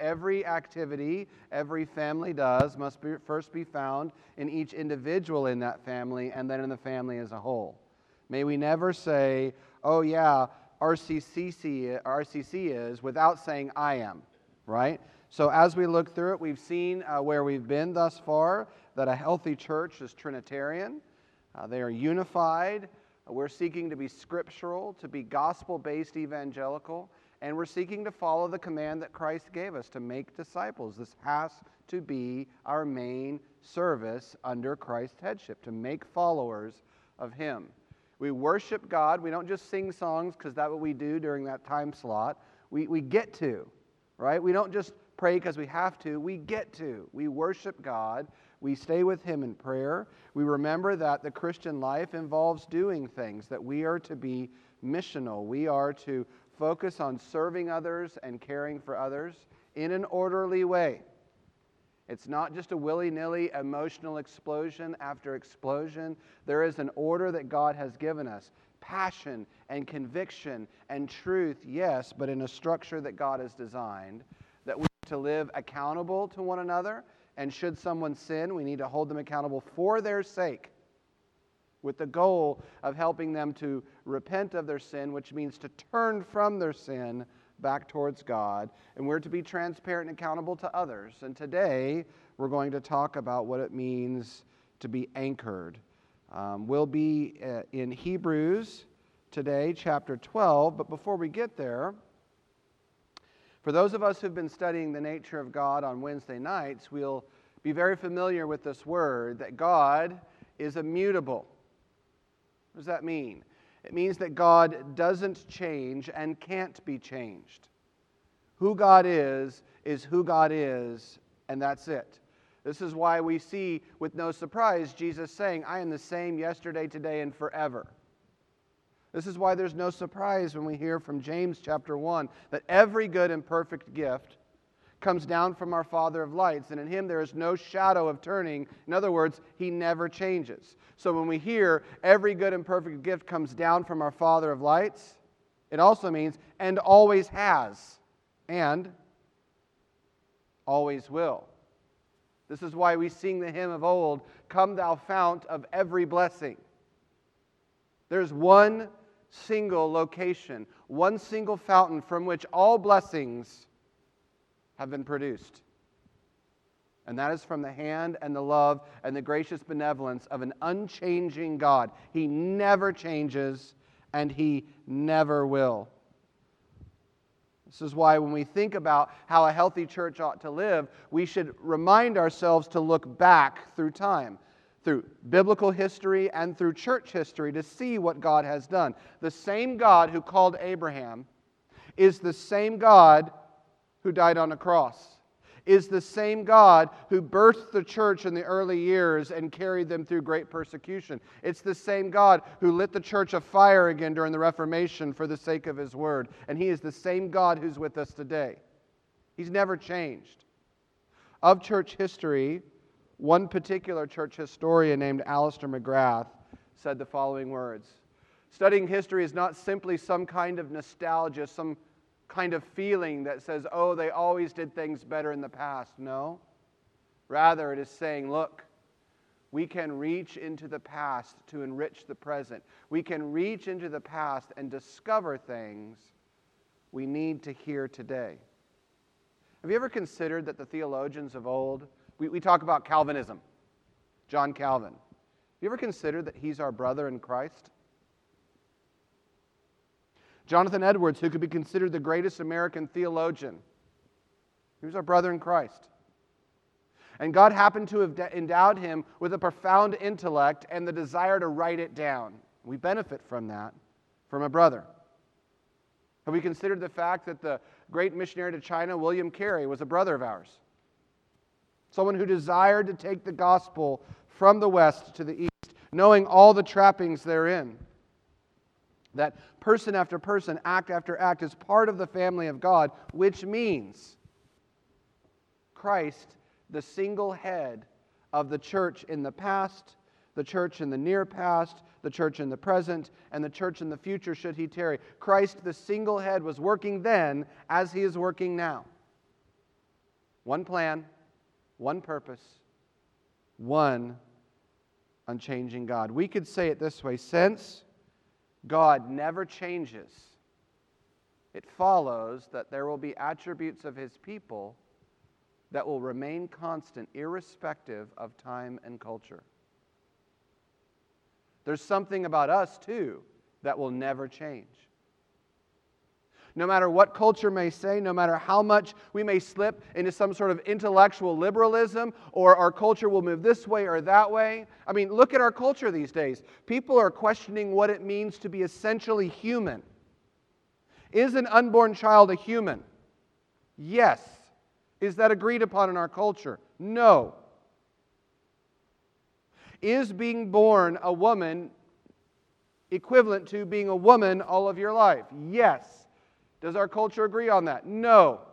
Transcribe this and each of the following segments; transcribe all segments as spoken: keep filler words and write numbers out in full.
every activity every family does must be, first be found in each individual in that family and then in the family as a whole. May we never say, oh yeah, R C C C, R C C is, without saying I am, right? So as we look through it, we've seen uh, where we've been thus far, that a healthy church is Trinitarian. Uh, they are unified. We're seeking to be scriptural, to be gospel-based evangelical, and we're seeking to follow the command that Christ gave us to make disciples. This has to be our main service under Christ's headship, to make followers of Him. We worship God. We don't just sing songs because that's what we do during that time slot. We, we get to, right? We don't just pray because we have to. We get to. We worship God. We stay with Him in prayer. We remember that the Christian life involves doing things, that we are to be missional. We are to focus on serving others and caring for others in an orderly way. It's not just a willy-nilly emotional explosion after explosion. There is an order that God has given us. Passion and conviction and truth, yes, but in a structure that God has designed, that we need to live accountable to one another. And should someone sin, we need to hold them accountable for their sake, with the goal of helping them to repent of their sin, which means to turn from their sin back towards God. And we're to be transparent and accountable to others. And today, we're going to talk about what it means to be anchored. Um, we'll be uh, in Hebrews today, chapter twelve. But before we get there, for those of us who've been studying the nature of God on Wednesday nights, we'll be very familiar with this word, that God is immutable. What does that mean? It means that God doesn't change and can't be changed. Who God is, is who God is, and that's it. This is why we see, with no surprise, Jesus saying, I am the same yesterday, today, and forever. This is why there's no surprise when we hear from James chapter one that every good and perfect gift comes down from our Father of lights, and in Him there is no shadow of turning. In other words, He never changes. So when we hear every good and perfect gift comes down from our Father of lights, it also means and always has, and always will. This is why we sing the hymn of old, Come Thou Fount of Every Blessing. There's one single location, one single fountain from which all blessings have been produced. And that is from the hand and the love and the gracious benevolence of an unchanging God. He never changes, and He never will. This is why when we think about how a healthy church ought to live, we should remind ourselves to look back through time, through biblical history and through church history, to see what God has done. The same God who called Abraham is the same God who died on a cross, is the same God who birthed the church in the early years and carried them through great persecution. It's the same God who lit the church afire again during the Reformation for the sake of His word. And He is the same God who's with us today. He's never changed. Of church history, one particular church historian named Alistair McGrath said the following words: studying history is not simply some kind of nostalgia, some kind of feeling that says, oh, they always did things better in the past. No. Rather, it is saying, look, we can reach into the past to enrich the present. We can reach into the past and discover things we need to hear today. Have you ever considered that the theologians of old, we, we talk about Calvinism, John Calvin. Have you ever considered that he's our brother in Christ? Jonathan Edwards, who could be considered the greatest American theologian, he was our brother in Christ. And God happened to have endowed him with a profound intellect and the desire to write it down. We benefit from that, from a brother. Have we considered the fact that the great missionary to China, William Carey, was a brother of ours? Someone who desired to take the gospel from the west to the east, knowing all the trappings therein. That person after person, act after act, is part of the family of God, which means Christ, the single head of the church in the past, the church in the near past, the church in the present, and the church in the future should He tarry. Christ, the single head, was working then as He is working now. One plan, one purpose, one unchanging God. We could say it this way: since God never changes, it follows that there will be attributes of His people that will remain constant irrespective of time and culture. There's something about us, too, that will never change. No matter what culture may say, no matter how much we may slip into some sort of intellectual liberalism, or our culture will move this way or that way. I mean, look at our culture these days. People are questioning what it means to be essentially human. Is an unborn child a human? Yes. Is that agreed upon in our culture? No. Is being born a woman equivalent to being a woman all of your life? Yes. Does our culture agree on that? No.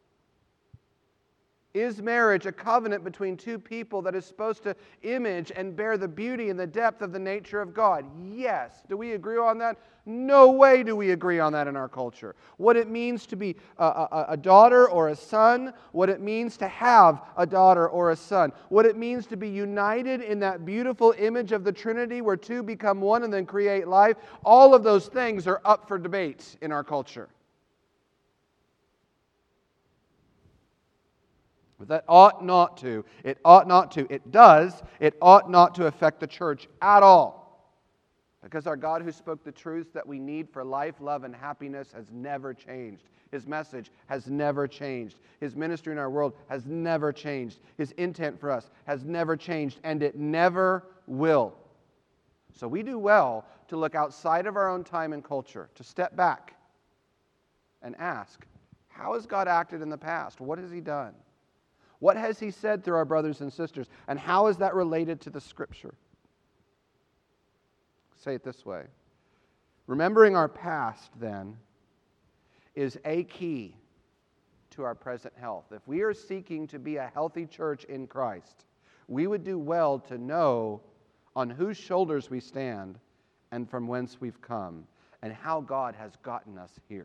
Is marriage a covenant between two people that is supposed to image and bear the beauty and the depth of the nature of God? Yes. Do we agree on that? No way do we agree on that in our culture. What it means to be a, a, a daughter or a son, what it means to have a daughter or a son, what it means to be united in that beautiful image of the Trinity where two become one and then create life, all of those things are up for debate in our culture. But that ought not to. It ought not to. It does. It ought not to affect the church at all. Because our God who spoke the truths that we need for life, love, and happiness has never changed. His message has never changed. His ministry in our world has never changed. His intent for us has never changed, and it never will. So we do well to look outside of our own time and culture, to step back and ask, how has God acted in the past? What has He done? What has He said through our brothers and sisters? And how is that related to the Scripture? Say it this way. Remembering our past, then, is a key to our present health. If we are seeking to be a healthy church in Christ, we would do well to know on whose shoulders we stand and from whence we've come, and how God has gotten us here.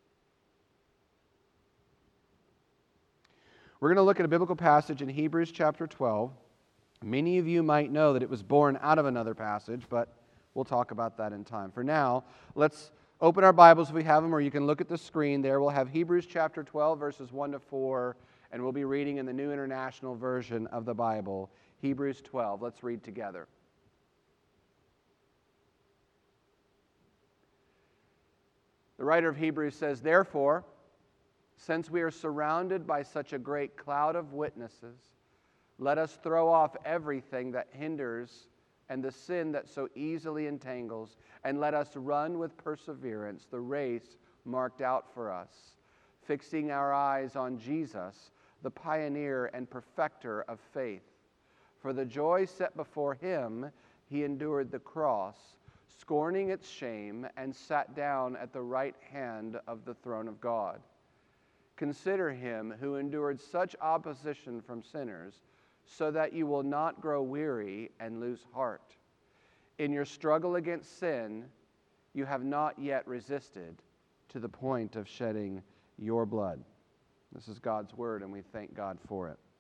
We're going to look at a biblical passage in Hebrews chapter twelve. Many of you might know that it was born out of another passage, but we'll talk about that in time. For now, let's open our Bibles if we have them, or you can look at the screen there. We'll have Hebrews chapter twelve, verses one to four, and we'll be reading in the New International Version of the Bible, Hebrews twelve. Let's read together. The writer of Hebrews says, "Therefore, since we are surrounded by such a great cloud of witnesses, let us throw off everything that hinders and the sin that so easily entangles, and let us run with perseverance the race marked out for us, fixing our eyes on Jesus, the pioneer and perfecter of faith. For the joy set before Him, He endured the cross, scorning its shame, and sat down at the right hand of the throne of God. Consider Him who endured such opposition from sinners, so that you will not grow weary and lose heart. In your struggle against sin, you have not yet resisted to the point of shedding your blood." This is God's word, and we thank God for it.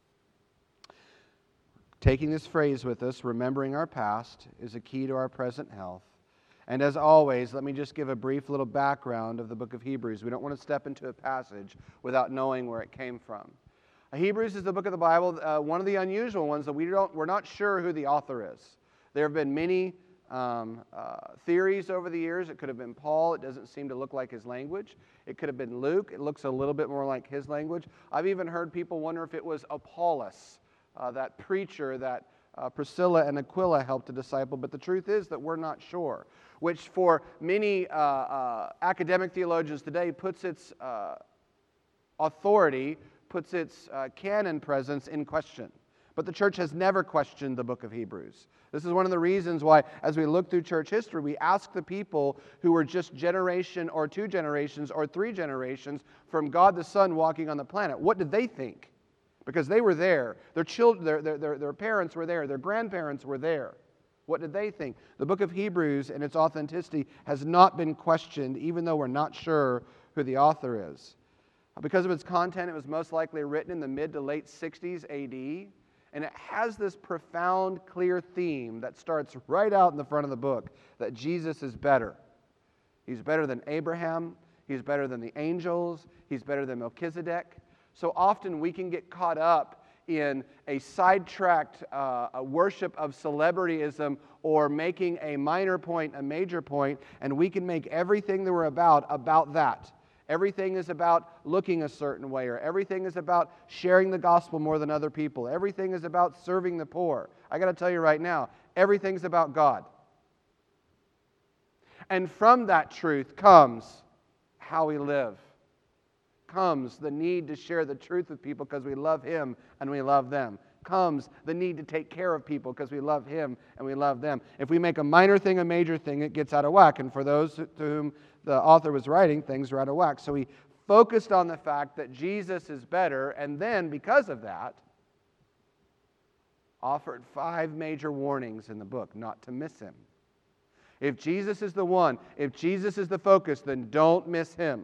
Taking this phrase with us, remembering our past, is a key to our present health. And as always, let me just give a brief little background of the book of Hebrews. We don't want to step into a passage without knowing where it came from. Hebrews is the book of the Bible, uh, one of the unusual ones that we don't, we're not sure who the author is. There have been many um, uh, theories over the years. It could have been Paul. It doesn't seem to look like his language. It could have been Luke. It looks a little bit more like his language. I've even heard people wonder if it was Apollos, uh, that preacher that uh, Priscilla and Aquila helped to disciple. But the truth is that we're not sure, which for many uh, uh, academic theologians today puts its uh, authority, puts its uh, canon presence in question. But the church has never questioned the book of Hebrews. This is one of the reasons why, as we look through church history, we ask the people who were just generation or two generations or three generations from God the Son walking on the planet, what did they think? Because they were there. Their children, their, their, their, their parents were there. Their grandparents were there. What did they think? The book of Hebrews and its authenticity has not been questioned, even though we're not sure who the author is. Because of its content, it was most likely written in the mid to late sixties A D, and it has this profound, clear theme that starts right out in the front of the book, that Jesus is better. He's better than Abraham. He's better than the angels. He's better than Melchizedek. So often we can get caught up in a sidetracked uh, a worship of celebrityism or making a minor point a major point, and we can make everything that we're about about that. Everything is about looking a certain way, or everything is about sharing the gospel more than other people. Everything is about serving the poor. I got to tell you right now, everything's about God. And from that truth comes how we live. Comes the need to share the truth with people because we love Him and we love them. Comes the need to take care of people because we love Him and we love them. If we make a minor thing a major thing, it gets out of whack. And for those to whom the author was writing, things are out of whack. So he focused on the fact that Jesus is better, and then, because of that, offered five major warnings in the book not to miss Him. If Jesus is the one, if Jesus is the focus, then don't miss Him.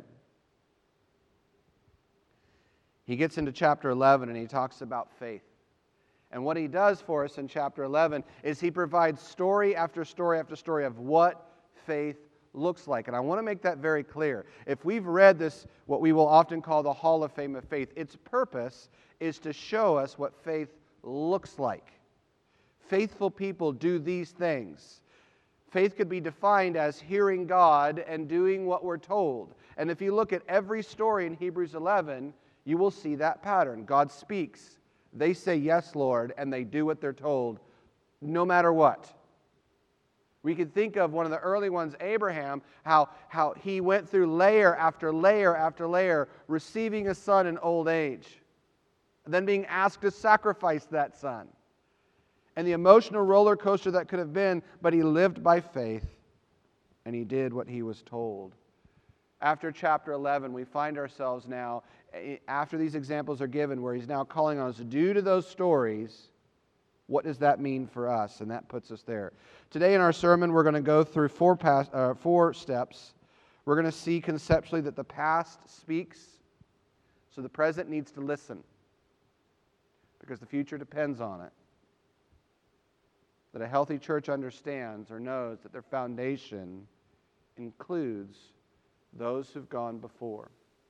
He gets into chapter eleven and he talks about faith. And what he does for us in chapter eleven is he provides story after story after story of what faith looks like. And I want to make that very clear. If we've read this, what we will often call the Hall of Fame of Faith, its purpose is to show us what faith looks like. Faithful people do these things. Faith could be defined as hearing God and doing what we're told. And if you look at every story in Hebrews eleven, you will see that pattern. God speaks. They say, "Yes, Lord," and they do what they're told, no matter what. We can think of one of the early ones, Abraham, how, how he went through layer after layer after layer, receiving a son in old age, and then being asked to sacrifice that son. And the emotional roller coaster that could have been, but he lived by faith, and he did what he was told. After chapter eleven, we find ourselves now, after these examples are given, where he's now calling on us, due to those stories, what does that mean for us? And that puts us there. Today in our sermon, we're going to go through four, past, uh, four steps. We're going to see conceptually that the past speaks, so the present needs to listen, because the future depends on it. That a healthy church understands or knows that their foundation includes those who've gone before.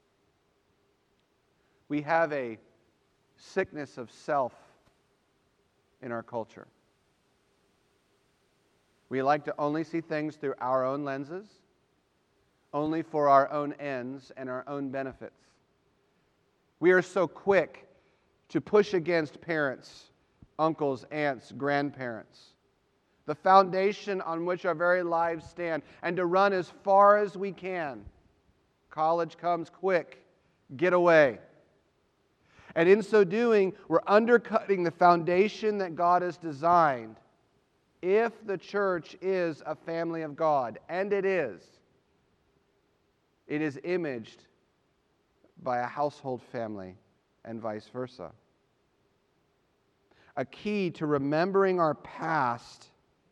We have a sickness of self in our culture. We like to only see things through our own lenses, only for our own ends and our own benefits. We are so quick to push against parents, uncles, aunts, grandparents, the foundation on which our very lives stand, and to run as far as we can. College comes quick, get away. And in so doing, we're undercutting the foundation that God has designed. If the church is a family of God, and it is, it is imaged by a household family and vice versa. A key to remembering our past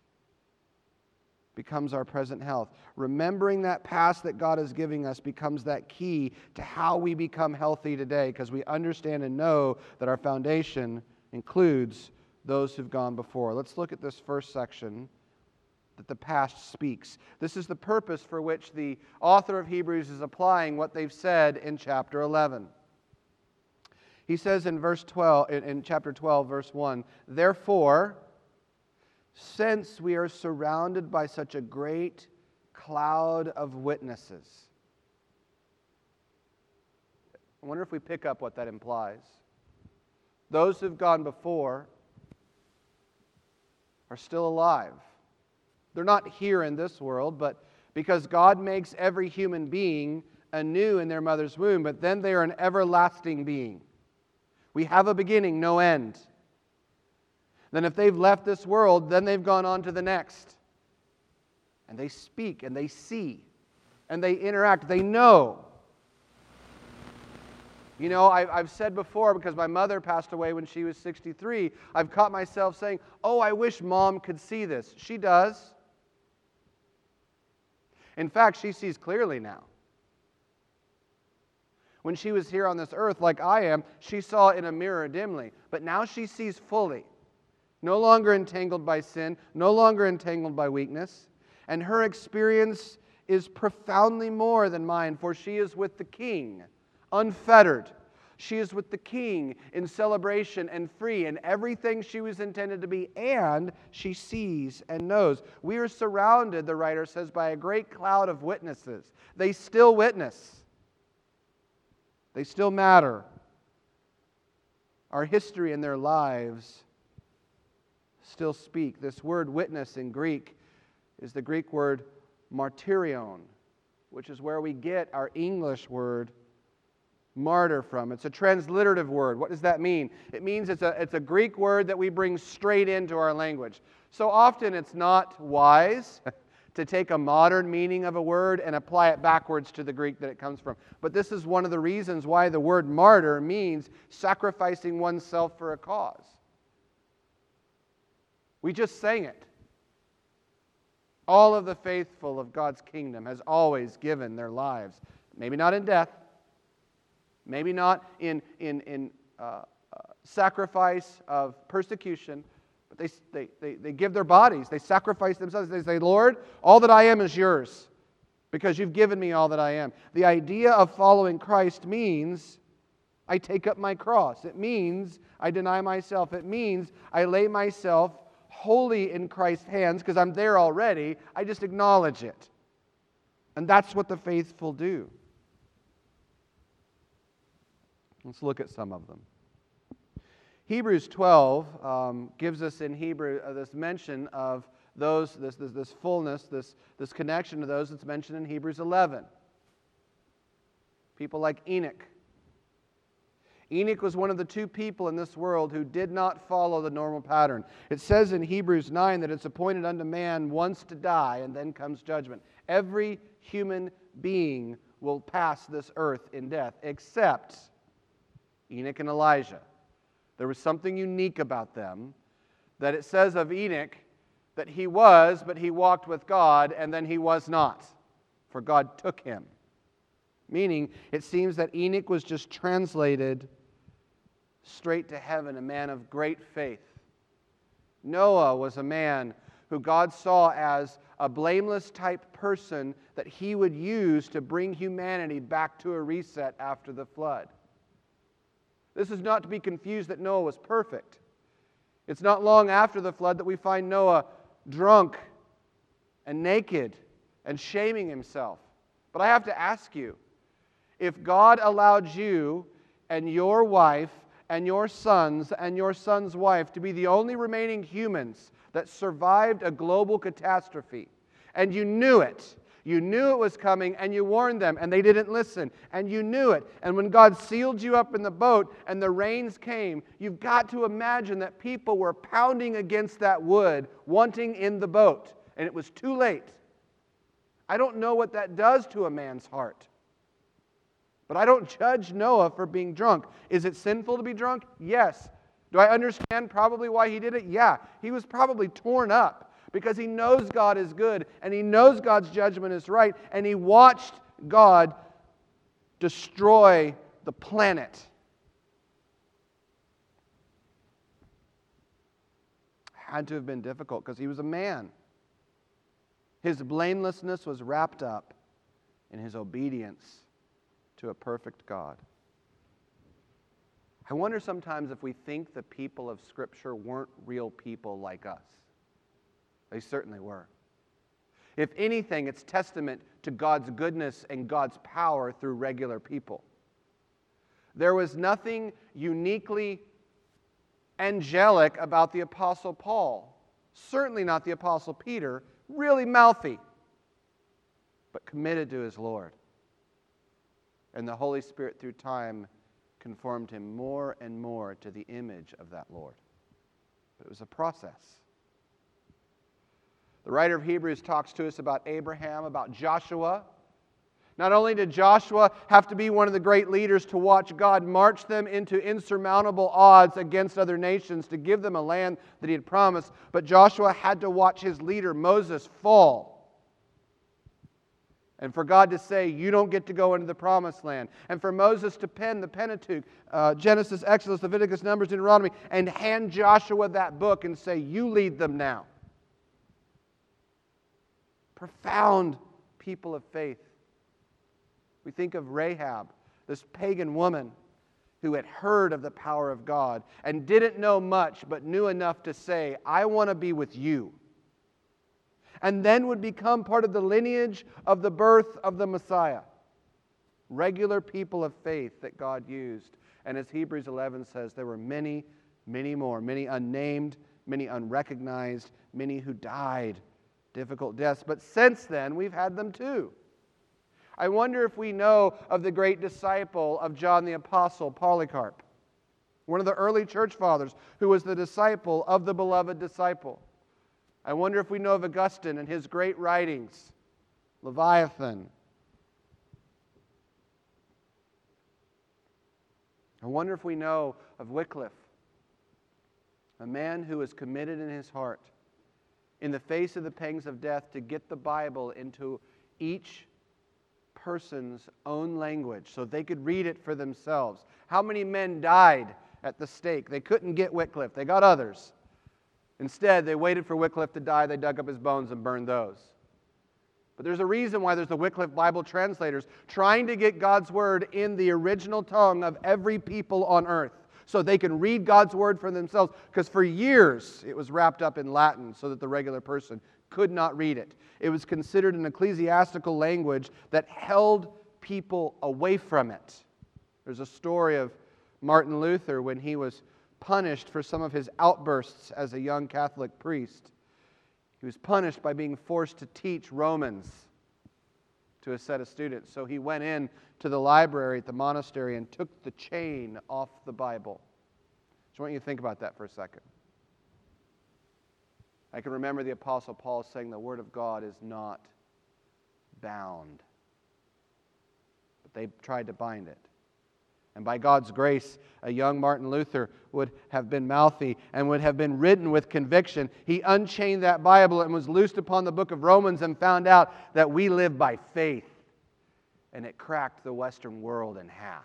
becomes our present health. Remembering that past that God is giving us becomes that key to how we become healthy today, because we understand and know that our foundation includes those who've gone before. Let's look at this first section, that the past speaks. This is the purpose for which the author of Hebrews is applying what they've said in chapter eleven. He says in verse twelve, in, in chapter twelve, verse one, "Therefore, since we are surrounded by such a great cloud of witnesses." I wonder if we pick up what that implies. Those who've gone before are still alive. They're not here in this world, but because God makes every human being anew in their mother's womb, but then they are an everlasting being. We have a beginning, no end. Then if they've left this world, then they've gone on to the next. And they speak, and they see, and they interact, they know. You know, I've, I've said before, because my mother passed away when she was sixty-three, I've caught myself saying, "Oh, I wish Mom could see this." She does. In fact, she sees clearly now. When she was here on this earth, like I am, she saw in a mirror dimly. But now she sees fully, no longer entangled by sin, no longer entangled by weakness. And her experience is profoundly more than mine, for she is with the King, unfettered. She is with the King in celebration and free in everything she was intended to be, and she sees and knows. We are surrounded, the writer says, by a great cloud of witnesses. They still witness. They still matter. Our history and their lives still speak. This word witness in Greek is the Greek word martyrion, which is where we get our English word martyr from. It's a transliterative word. What does that mean? It means it's a, it's a Greek word that we bring straight into our language. So often it's not wise to take a modern meaning of a word and apply it backwards to the Greek that it comes from. But this is one of the reasons why the word martyr means sacrificing oneself for a cause. We just sang it. All of the faithful of God's kingdom has always given their lives, maybe not in death, maybe not in, in, in uh, uh, sacrifice of persecution, but they, they, they, they give their bodies. They sacrifice themselves. They say, Lord, all that I am is yours because you've given me all that I am. The idea of following Christ means I take up my cross. It means I deny myself. It means I lay myself wholly in Christ's hands because I'm there already. I just acknowledge it. And that's what the faithful do. Let's look at some of them. Hebrews twelve um, gives us in Hebrew uh, this mention of those, this, this, this fullness, this, this connection to those that's mentioned in Hebrews eleven. People like Enoch. Enoch was one of the two people in this world who did not follow the normal pattern. It says in Hebrews nine that it's appointed unto man once to die, and then comes judgment. Every human being will pass this earth in death, except Enoch and Elijah. There was something unique about them, that it says of Enoch that he was, but he walked with God, and then he was not, for God took him. Meaning, it seems that Enoch was just translated straight to heaven, a man of great faith. Noah was a man who God saw as a blameless type person that he would use to bring humanity back to a reset after the flood. This is not to be confused that Noah was perfect. It's not long after the flood that we find Noah drunk and naked and shaming himself. But I have to ask you, if God allowed you and your wife and your sons and your son's wife to be the only remaining humans that survived a global catastrophe, and you knew it, you knew it was coming, and you warned them, and they didn't listen, and you knew it. And when God sealed you up in the boat and the rains came, you've got to imagine that people were pounding against that wood, wanting in the boat, and it was too late. I don't know what that does to a man's heart. But I don't judge Noah for being drunk. Is it sinful to be drunk? Yes. Do I understand probably why he did it? Yeah. He was probably torn up, because he knows God is good, and he knows God's judgment is right, and he watched God destroy the planet. Had to have been difficult, because he was a man. His blamelessness was wrapped up in his obedience to a perfect God. I wonder sometimes if we think the people of Scripture weren't real people like us. They certainly were. If anything, it's testament to God's goodness and God's power through regular people. There was nothing uniquely angelic about the Apostle Paul. Certainly not the Apostle Peter, really mouthy, but committed to his Lord. And the Holy Spirit, through time, conformed him more and more to the image of that Lord. But it was a process. The writer of Hebrews talks to us about Abraham, about Joshua. Not only did Joshua have to be one of the great leaders to watch God march them into insurmountable odds against other nations to give them a land that he had promised, but Joshua had to watch his leader, Moses, fall And for God to say, you don't get to go into the promised land. And for Moses to pen the Pentateuch, uh, Genesis, Exodus, Leviticus, Numbers, Deuteronomy, and hand Joshua that book and say, you lead them now. Profound people of faith. We think of Rahab, this pagan woman who had heard of the power of God and didn't know much, but knew enough to say, I want to be with you. And then would become part of the lineage of the birth of the Messiah. Regular people of faith that God used. And as Hebrews eleven says, there were many, many more, many unnamed, many unrecognized, many who died difficult deaths. But since then, we've had them too. I wonder if we know of the great disciple of John the Apostle, Polycarp, one of the early church fathers who was the disciple of the beloved disciple. I wonder if we know of Augustine and his great writings, Leviathan. I wonder if we know of Wycliffe, a man who was committed in his heart, in the face of the pangs of death, to get the Bible into each person's own language so they could read it for themselves. How many men died at the stake? They couldn't get Wycliffe. They got others. Instead, they waited for Wycliffe to die. They dug up his bones and burned those. But there's a reason why there's the Wycliffe Bible translators trying to get God's Word in the original tongue of every people on earth so they can read God's Word for themselves. Because for years it was wrapped up in Latin so that the regular person could not read it. It was considered an ecclesiastical language that held people away from it. There's a story of Martin Luther when he was punished for some of his outbursts as a young Catholic priest. He was punished by being forced to teach Romans to a set of students. So he went in to the library at the monastery and took the chain off the Bible. So I want you to think about that for a second. I can remember the Apostle Paul saying the Word of God is not bound. But they tried to bind it. And by God's grace, a young Martin Luther would have been mouthy and would have been ridden with conviction. He unchained that Bible and was loosed upon the book of Romans and found out that we live by faith. And it cracked the Western world in half.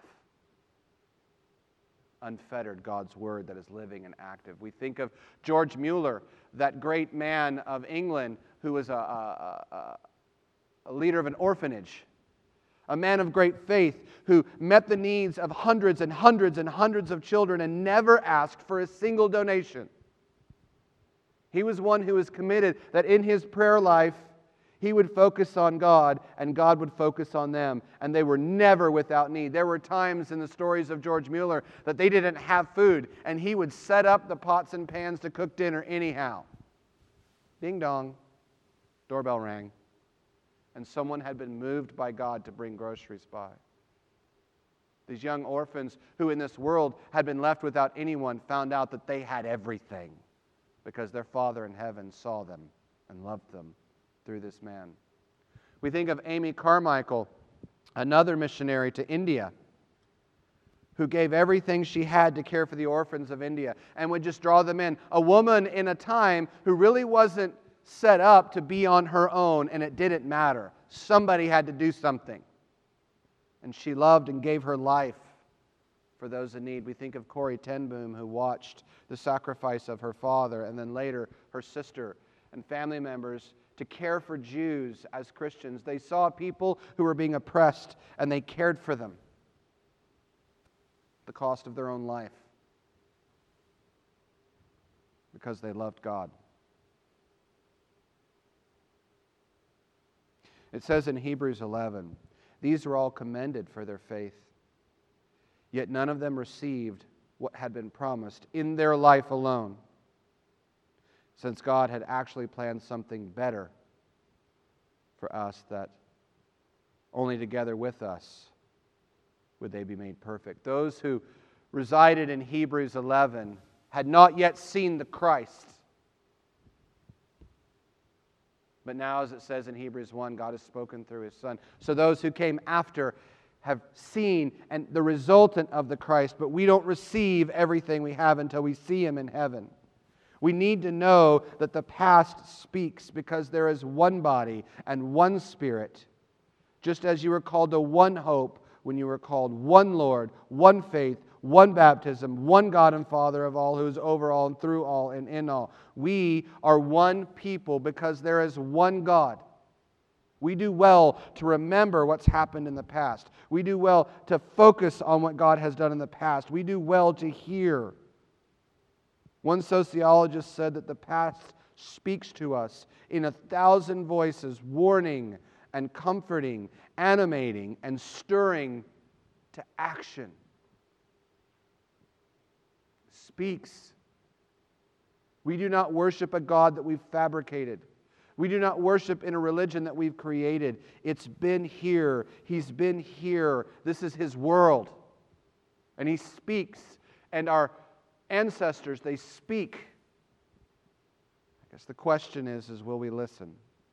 Unfettered God's Word that is living and active. We think of George Mueller, that great man of England who was a, a, a, a leader of an orphanage. A man of great faith who met the needs of hundreds and hundreds and hundreds of children and never asked for a single donation. He was one who was committed that in his prayer life, he would focus on God and God would focus on them. And they were never without need. There were times in the stories of George Mueller that they didn't have food and he would set up the pots and pans to cook dinner anyhow. Ding dong, doorbell rang. And someone had been moved by God to bring groceries by. These young orphans who in this world had been left without anyone found out that they had everything because their Father in heaven saw them and loved them through this man. We think of Amy Carmichael, another missionary to India, who gave everything she had to care for the orphans of India and would just draw them in. A woman in a time who really wasn't set up to be on her own, and it didn't matter. Somebody had to do something. And she loved and gave her life for those in need. We think of Corrie ten Boom, who watched the sacrifice of her father, and then later her sister and family members to care for Jews as Christians. They saw people who were being oppressed, and they cared for them at the cost of their own life because they loved God. It says in Hebrews eleven, these were all commended for their faith, yet none of them received what had been promised in their life alone, since God had actually planned something better for us, that only together with us would they be made perfect. Those who resided in Hebrews eleven had not yet seen the Christ. But now, as it says in Hebrews one, God has spoken through His Son. So those who came after have seen and the resultant of the Christ, but we don't receive everything we have until we see Him in heaven. We need to know that the past speaks because there is one body and one Spirit, Just as you were called to one hope when you were called, one Lord, one faith, one baptism, one God and Father of all, who is over all and through all and in all. We are one people because there is one God. We do well to remember what's happened in the past. We do well to focus on what God has done in the past. We do well to hear. One sociologist said that the past speaks to us in a thousand voices, warning and comforting, animating and stirring to action. Speaks. We do not worship a God that we've fabricated. We do not worship in a religion that we've created. It's been here. He's been here. This is His world. And He speaks. And our ancestors, they speak. I guess the question is, is will we listen?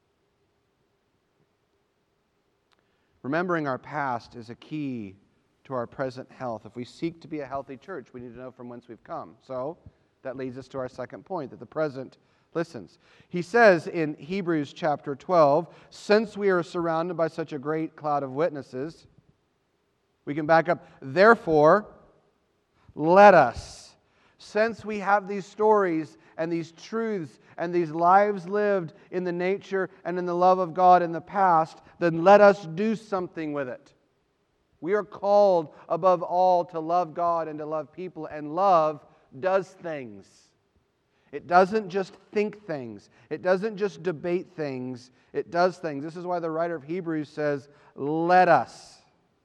Remembering our past is a key to our present health. If we seek to be a healthy church, we need to know from whence we've come. So that leads us to our second point, that the present listens. He says in Hebrews chapter twelve, since we are surrounded by such a great cloud of witnesses, we can back up, therefore, let us, since we have these stories and these truths and these lives lived in the nature and in the love of God in the past, then let us do something with it. We are called above all to love God and to love people, and love does things. It doesn't just think things. It doesn't just debate things. It does things. This is why the writer of Hebrews says, let us.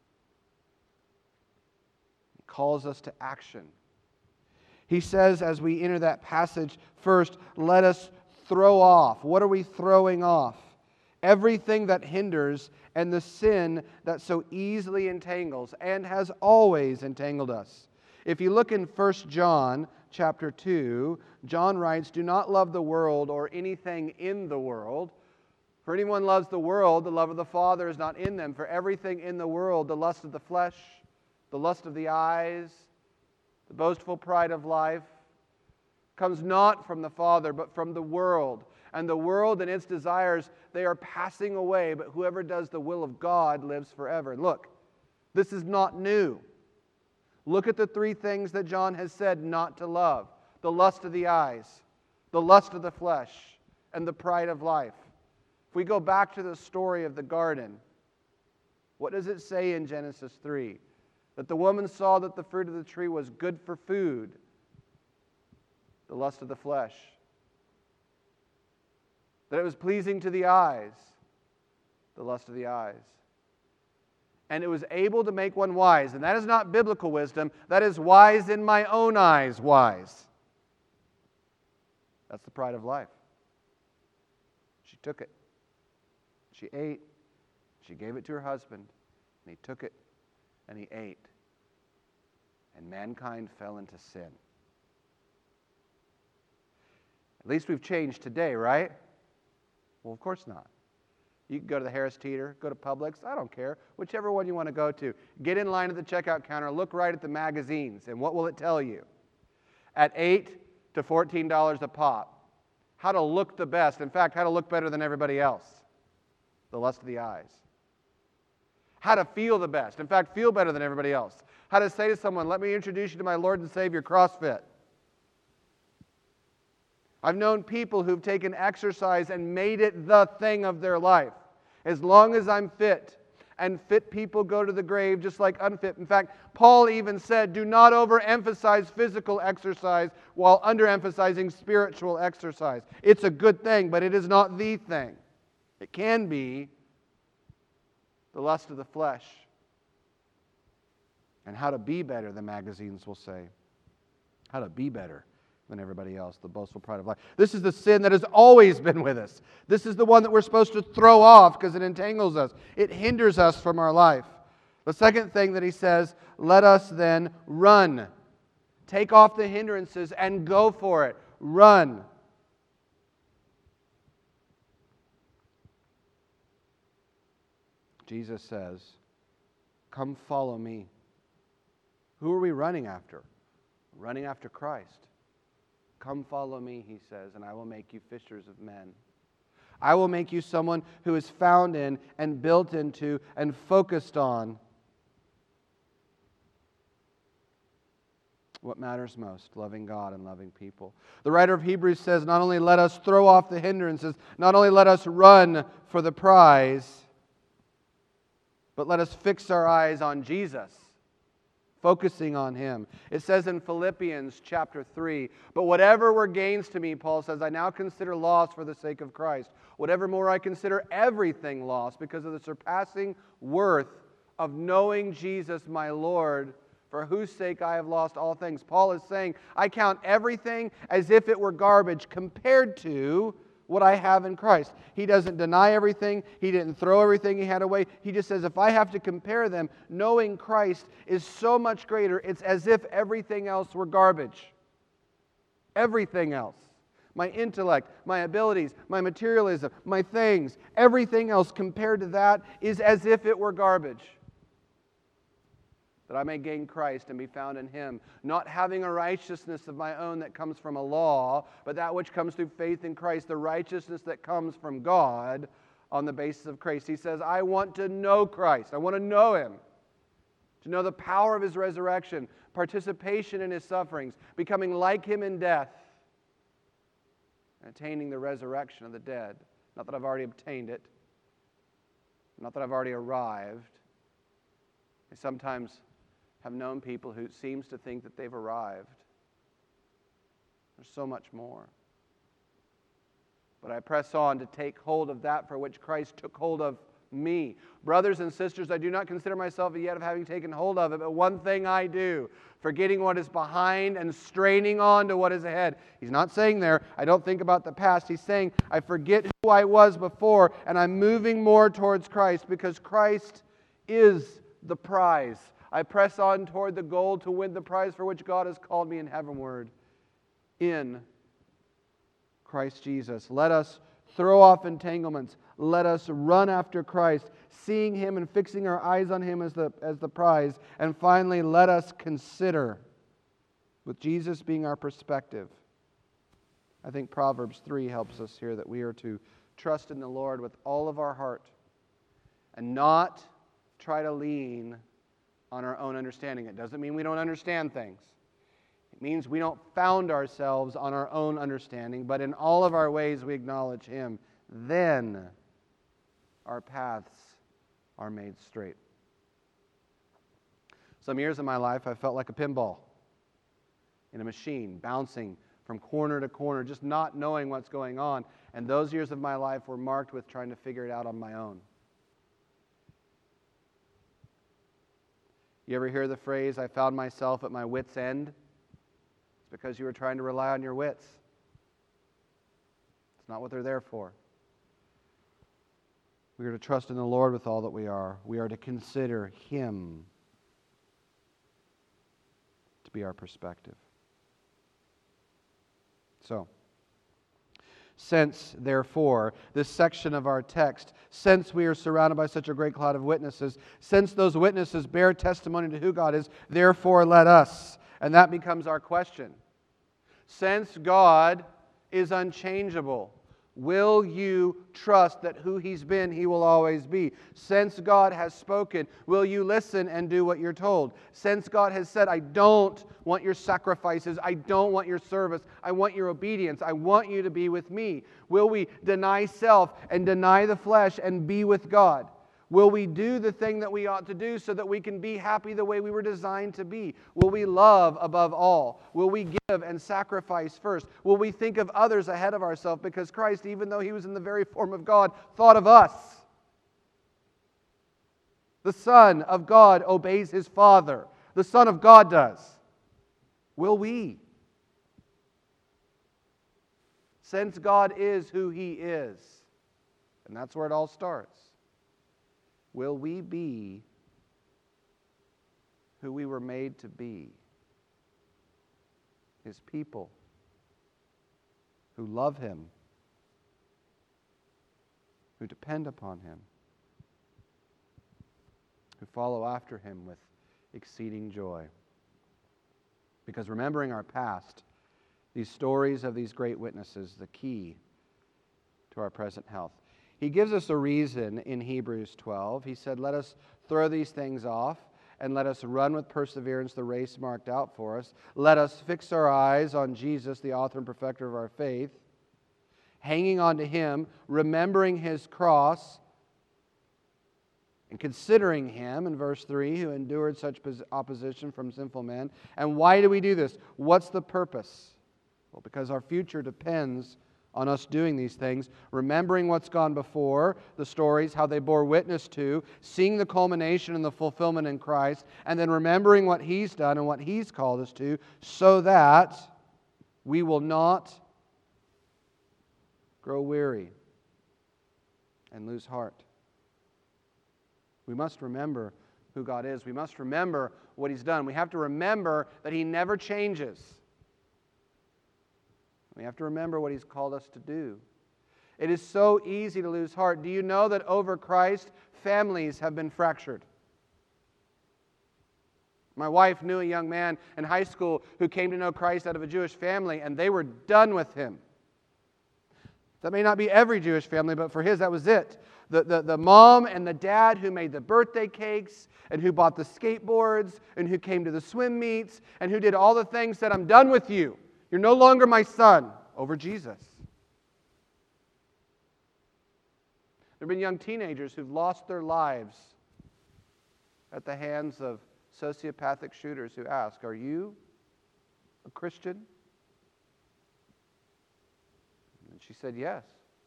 He calls us to action. He says as we enter that passage, first, let us throw off. What are we throwing off? Everything that hinders and the sin that so easily entangles and has always entangled us. If you look in First John chapter two, John writes, do not love the world or anything in the world. For anyone loves the world, the love of the Father is not in them. For everything in the world, the lust of the flesh, the lust of the eyes, the boastful pride of life, comes not from the Father, but from the world. And the world and its desires, they are passing away, but whoever does the will of God lives forever. And look, this is not new. Look at the three things that John has said not to love. The lust of the eyes, the lust of the flesh, and the pride of life. If we go back to the story of the garden, what does it say in Genesis three? That the woman saw that the fruit of the tree was good for food. The lust of the flesh. That it was pleasing to the eyes. The lust of the eyes. And it was able to make one wise. And that is not biblical wisdom. That is wise in my own eyes wise. That's the pride of life. She took it. She ate. She gave it to her husband. And he took it. And he ate. And mankind fell into sin. At least we've changed today, right? Well, of course not. You can go to the Harris Teeter, go to Publix, I don't care. Whichever one you want to go to. Get in line at the checkout counter, look right at the magazines, and what will it tell you? At eight to fourteen dollars a pop. How to look the best. In fact, how to look better than everybody else. The lust of the eyes. How to feel the best. In fact, feel better than everybody else. How to say to someone, let me introduce you to my Lord and Savior, CrossFit. I've known people who've taken exercise and made it the thing of their life. As long as I'm fit, and fit people go to the grave just like unfit. In fact, Paul even said, do not overemphasize physical exercise while underemphasizing spiritual exercise. It's a good thing, but it is not the thing. It can be the lust of the flesh. And how to be better, the magazines will say. How to be better than everybody else, the boastful pride of life. This is the sin that has always been with us. This is the one that we're supposed to throw off because it entangles us. It hinders us from our life. The second thing that he says, let us then run. Take off the hindrances and go for it. Run. Jesus says, come follow me. Who are we running after? Running after Christ. Come follow me, he says, and I will make you fishers of men. I will make you someone who is found in and built into and focused on what matters most, loving God and loving people. The writer of Hebrews says, not only let us throw off the hindrances, not only let us run for the prize, but let us fix our eyes on Jesus, focusing on Him. It says in Philippians chapter three, but whatever were gains to me, Paul says, I now consider loss for the sake of Christ. Whatever more I consider everything loss because of the surpassing worth of knowing Jesus my Lord, for whose sake I have lost all things. Paul is saying, I count everything as if it were garbage compared to what I have in Christ. He doesn't deny everything. He didn't throw everything he had away. He just says, if I have to compare them, knowing Christ is so much greater, it's as if everything else were garbage. Everything else. My intellect, my abilities, my materialism, my things, everything else compared to that is as if it were garbage. That I may gain Christ and be found in Him, not having a righteousness of my own that comes from a law, but that which comes through faith in Christ, the righteousness that comes from God on the basis of Christ. He says, I want to know Christ. I want to know Him, to know the power of His resurrection, participation in His sufferings, becoming like Him in death, and attaining the resurrection of the dead. Not that I've already obtained it, not that I've already arrived. I sometimes have known people who seems to think that they've arrived. There's so much more. But I press on to take hold of that for which Christ took hold of me. Brothers and sisters, I do not consider myself yet of having taken hold of it, but one thing I do, forgetting what is behind and straining on to what is ahead. He's not saying there, I don't think about the past. He's saying, I forget who I was before, and I'm moving more towards Christ because Christ is the prize. I press on toward the goal to win the prize for which God has called me in heavenward in Christ Jesus. Let us throw off entanglements. Let us run after Christ, seeing Him and fixing our eyes on Him as the, as the prize. And finally, let us consider, with Jesus being our perspective. I think Proverbs three helps us here that we are to trust in the Lord with all of our heart and not try to lean on our own understanding. It doesn't mean we don't understand things. It means we don't found ourselves on our own understanding, but in all of our ways we acknowledge Him. Then our paths are made straight. Some years of my life I felt like a pinball in a machine, bouncing from corner to corner, just not knowing what's going on. And those years of my life were marked with trying to figure it out on my own. You ever hear the phrase, I found myself at my wit's end? It's because you were trying to rely on your wits. It's not what they're there for. We are to trust in the Lord with all that we are. We are to consider Him to be our perspective. So, since, therefore, this section of our text, since we are surrounded by such a great cloud of witnesses, since those witnesses bear testimony to who God is, therefore let us. And that becomes our question. Since God is unchangeable, will you trust that who He's been, He will always be? Since God has spoken, will you listen and do what you're told? Since God has said, I don't want your sacrifices, I don't want your service, I want your obedience, I want you to be with me, will we deny self and deny the flesh and be with God? Will we do the thing that we ought to do so that we can be happy the way we were designed to be? Will we love above all? Will we give and sacrifice first? Will we think of others ahead of ourselves? Because Christ, even though He was in the very form of God, thought of us. The Son of God obeys His Father. The Son of God does. Will we? Since God is who He is, and that's where it all starts, will we be who we were made to be? His people who love Him, who depend upon Him, who follow after Him with exceeding joy. Because remembering our past, these stories of these great witnesses, the key to our present health. He gives us a reason in Hebrews twelve. He said, let us throw these things off and let us run with perseverance the race marked out for us. Let us fix our eyes on Jesus, the author and perfecter of our faith, hanging on to Him, remembering His cross, and considering Him, in verse three, who endured such opposition from sinful men. And why do we do this? What's the purpose? Well, because our future depends on us doing these things, remembering what's gone before, the stories, how they bore witness to, seeing the culmination and the fulfillment in Christ, and then remembering what He's done and what He's called us to, so that we will not grow weary and lose heart. We must remember who God is. We must remember what He's done. We have to remember that He never changes. We have to remember what He's called us to do. It is so easy to lose heart. Do you know that over Christ, families have been fractured? My wife knew a young man in high school who came to know Christ out of a Jewish family, and they were done with him. That may not be every Jewish family, but for his, that was it. The, the, the mom and the dad who made the birthday cakes, and who bought the skateboards, and who came to the swim meets, and who did all the things, said, I'm done with you. You're no longer my son, over Jesus. There have been young teenagers who've lost their lives at the hands of sociopathic shooters who ask, are you a Christian? And she said, yes.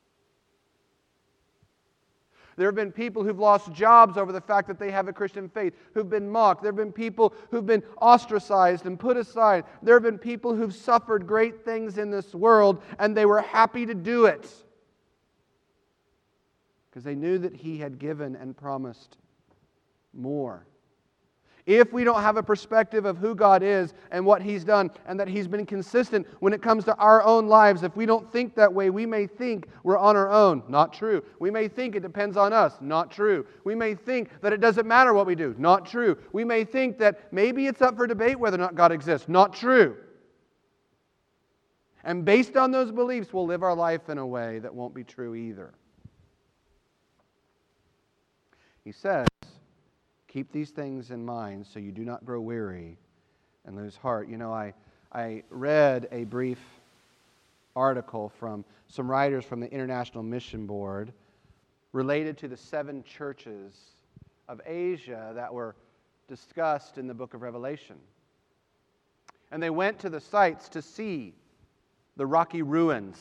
There have been people who've lost jobs over the fact that they have a Christian faith, who've been mocked. There have been people who've been ostracized and put aside. There have been people who've suffered great things in this world, and they were happy to do it because they knew that He had given and promised more. If we don't have a perspective of who God is and what He's done and that He's been consistent when it comes to our own lives, if we don't think that way, we may think we're on our own. Not true. We may think it depends on us. Not true. We may think that it doesn't matter what we do. Not true. We may think that maybe it's up for debate whether or not God exists. Not true. And based on those beliefs, we'll live our life in a way that won't be true either. He says, keep these things in mind so you do not grow weary and lose heart. You know, I, I read a brief article from some writers from the International Mission Board related to the seven churches of Asia that were discussed in the book of Revelation. And they went to the sites to see the rocky ruins,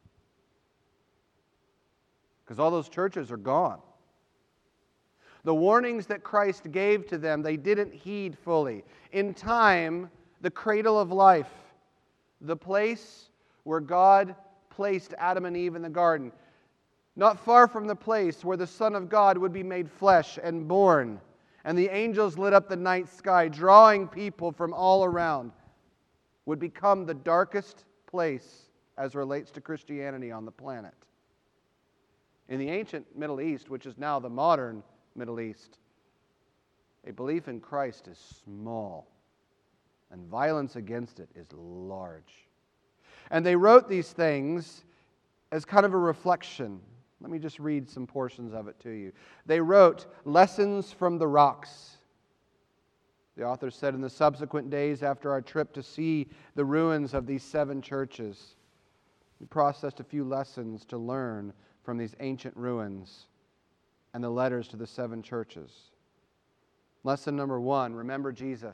because all those churches are gone. The warnings that Christ gave to them, they didn't heed fully. In time, the cradle of life, the place where God placed Adam and Eve in the garden, not far from the place where the Son of God would be made flesh and born, and the angels lit up the night sky, drawing people from all around, would become the darkest place as relates to Christianity on the planet. In the ancient Middle East, which is now the modern Middle East, a belief in Christ is small, and violence against it is large. And they wrote these things as kind of a reflection. Let me just read some portions of it to you. They wrote, "Lessons from the rocks." The author said, in the subsequent days after our trip to see the ruins of these seven churches, we processed a few lessons to learn from these ancient ruins and the letters to the seven churches. Lesson number one, remember Jesus.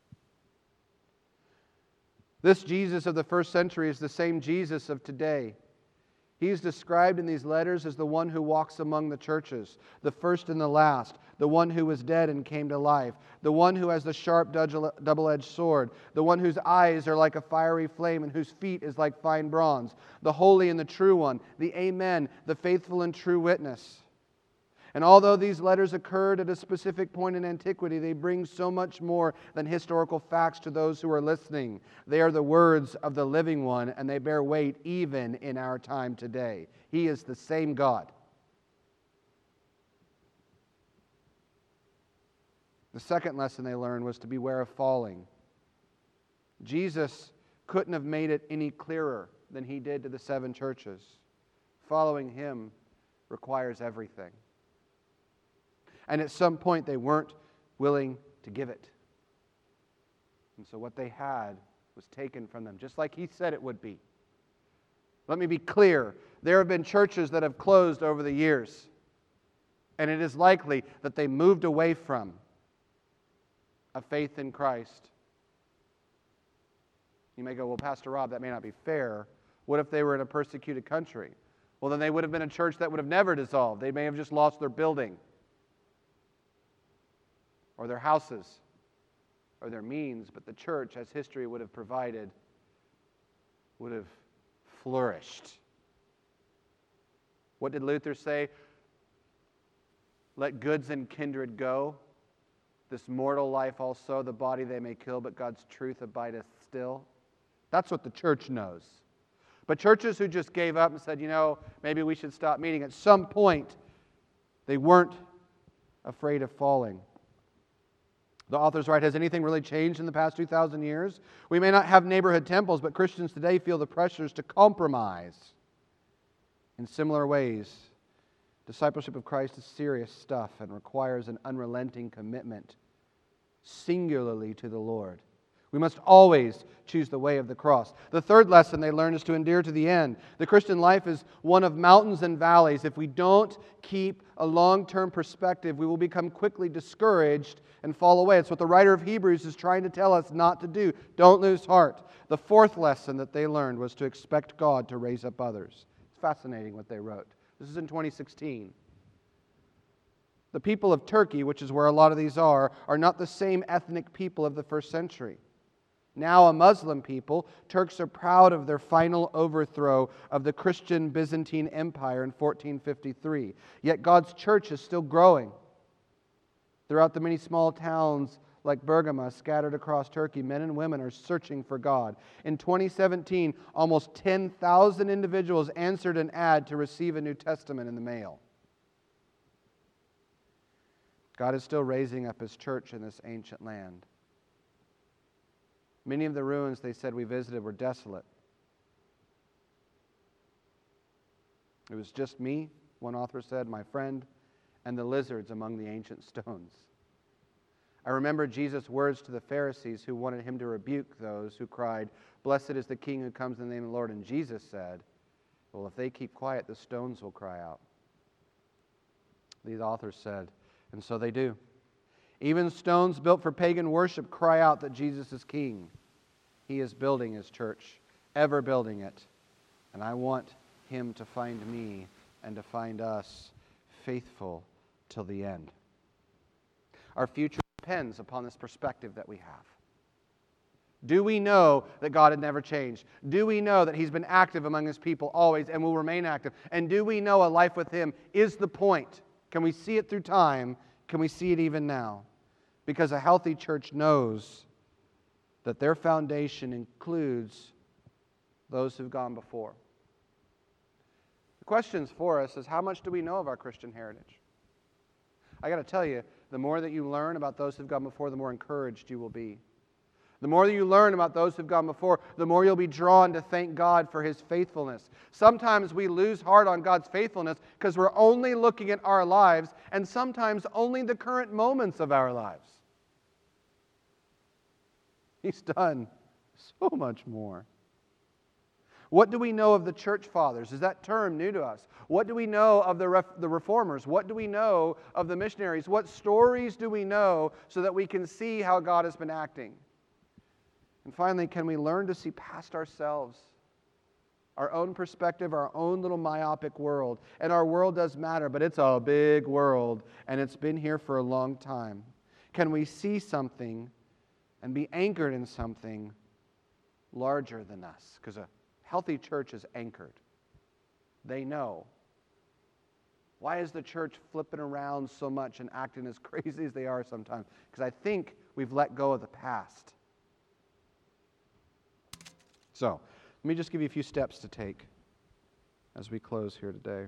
This Jesus of the first century is the same Jesus of today. He is described in these letters as the one who walks among the churches, the first and the last, the one who was dead and came to life, the one who has the sharp double-edged sword, the one whose eyes are like a fiery flame and whose feet is like fine bronze, the holy and the true one, the Amen, the faithful and true witness. And although these letters occurred at a specific point in antiquity, they bring so much more than historical facts to those who are listening. They are the words of the living one, and they bear weight even in our time today. He is the same God. The second lesson they learned was to beware of falling. Jesus couldn't have made it any clearer than He did to the seven churches. following Him requires everything. And at some point they weren't willing to give it. And so what they had was taken from them, just like He said it would be. Let me be clear. There have been churches that have closed over the years. And it is likely that they moved away from a faith in Christ. You may go, well, Pastor Rob, that may not be fair. What if they were in a persecuted country? Well, then they would have been a church that would have never dissolved. They may have just lost their building, or their houses, or their means. But the church, as history would have provided, would have flourished. What did Luther say? Let goods and kindred go. This mortal life also, the body they may kill, but God's truth abideth still. That's what the church knows. But churches who just gave up and said, you know, maybe we should stop meeting, at some point, they weren't afraid of falling. The author's right, has anything really changed in the past two thousand years? We may not have neighborhood temples, but Christians today feel the pressures to compromise in similar ways. Discipleship of Christ is serious stuff and requires an unrelenting commitment, singularly to the Lord. We must always choose the way of the cross. The third lesson they learn is to endure to the end. The Christian life is one of mountains and valleys. If we don't keep a long-term perspective, we will become quickly discouraged and fall away. It's what the writer of Hebrews is trying to tell us not to do. Don't lose heart. The fourth lesson that they learned was to expect God to raise up others. It's fascinating what they wrote. This is in twenty sixteen. The people of Turkey, which is where a lot of these are, are not the same ethnic people of the first century. Now a Muslim people, Turks are proud of their final overthrow of the Christian Byzantine Empire in fourteen fifty-three. Yet God's church is still growing. Throughout the many small towns like Bergama scattered across Turkey, men and women are searching for God. In twenty seventeen, almost ten thousand individuals answered an ad to receive a New Testament in the mail. God is still raising up His church in this ancient land. Many of the ruins, they said, we visited were desolate. It was just me, one author said, my friend, and the lizards among the ancient stones. I remember Jesus' words to the Pharisees who wanted Him to rebuke those who cried, "Blessed is the King who comes in the name of the Lord." And Jesus said, well, if they keep quiet, the stones will cry out. These authors said, and so they do. Even stones built for pagan worship cry out that Jesus is King. He is building His church, ever building it. And I want Him to find me and to find us faithful till the end. Our future depends upon this perspective that we have. Do we know that God had never changed? Do we know that He's been active among His people always and will remain active? And do we know a life with Him is the point? Can we see it through time? Can we see it even now? Because a healthy church knows that their foundation includes those who've gone before. The questions for us is, how much do we know of our Christian heritage? I got to tell you, the more that you learn about those who've gone before, the more encouraged you will be. The more that you learn about those who've gone before, the more you'll be drawn to thank God for His faithfulness. Sometimes we lose heart on God's faithfulness because we're only looking at our lives, and sometimes only the current moments of our lives. He's done so much more. What do we know of the church fathers? Is that term new to us? What do we know of the, ref- the reformers? What do we know of the missionaries? What stories do we know so that we can see how God has been acting? And finally, can we learn to see past ourselves, our own perspective, our own little myopic world? And our world does matter, but it's a big world, and it's been here for a long time. Can we see something and be anchored in something larger than us? Because a healthy church is anchored. They know. Why is the church flipping around so much and acting as crazy as they are sometimes? Because I think we've let go of the past. So, let me just give you a few steps to take as we close here today.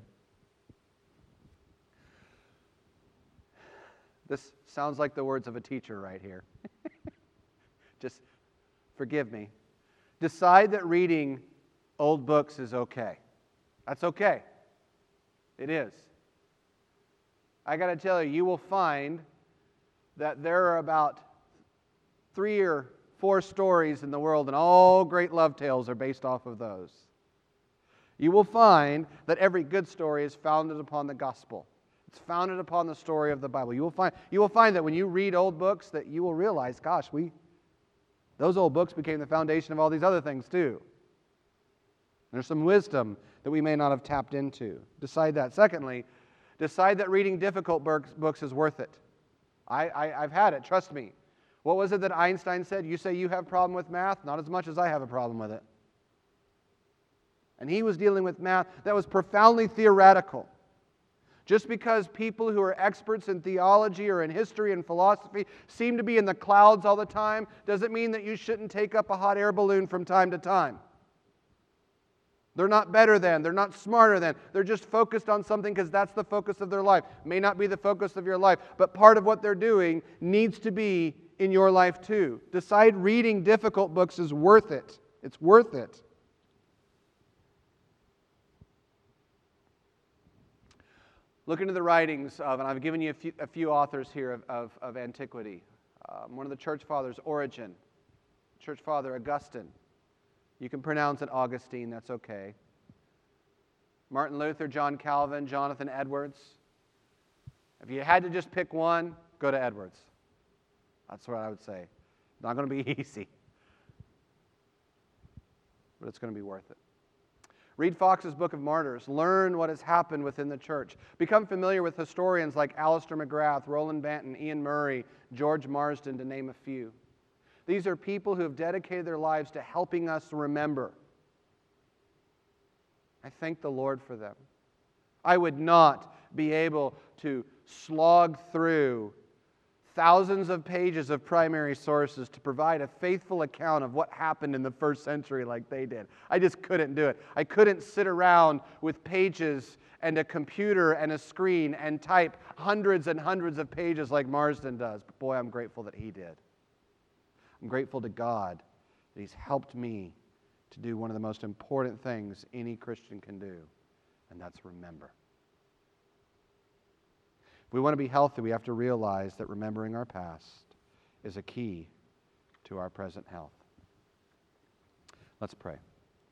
This sounds like the words of a teacher right here. Just forgive me. Decide that reading old books is okay. That's okay. It is. I got to tell you, you will find that there are about three or four stories in the world, and all great love tales are based off of those. You will find that every good story is founded upon the gospel. It's founded upon the story of the Bible. You will find, you will find that when you read old books that you will realize, gosh, we, those old books became the foundation of all these other things too. There's some wisdom that we may not have tapped into. Decide that. Secondly, decide that reading difficult books is worth it. I, I, I've had it, trust me. What was it that Einstein said? You say you have a problem with math? Not as much as I have a problem with it. And he was dealing with math that was profoundly theoretical. Just because people who are experts in theology or in history and philosophy seem to be in the clouds all the time, doesn't mean that you shouldn't take up a hot air balloon from time to time. They're not better than, they're not smarter than, they're just focused on something because that's the focus of their life. May not be the focus of your life, but part of what they're doing needs to be in your life too. Decide reading difficult books is worth it. It's worth it. Look into the writings of, and I've given you a few, a few authors here of, of, of antiquity. Um, one of the church fathers, Origen. Church father, Augustine. You can pronounce it Augustine, that's okay. Martin Luther, John Calvin, Jonathan Edwards. If you had to just pick one, go to Edwards. That's what I would say. Not going to be easy, but it's going to be worth it. Read Fox's Book of Martyrs. Learn what has happened within the church. Become familiar with historians like Alistair McGrath, Roland Banton, Ian Murray, George Marsden, to name a few. These are people who have dedicated their lives to helping us remember. I thank the Lord for them. I would not be able to slog through thousands of pages of primary sources to provide a faithful account of what happened in the first century like they did. I just couldn't do it. I couldn't sit around with pages and a computer and a screen and type hundreds and hundreds of pages like Marsden does. But boy, I'm grateful that he did. I'm grateful to God that He's helped me to do one of the most important things any Christian can do, and that's remember. If we want to be healthy, we have to realize that remembering our past is a key to our present health. Let's pray.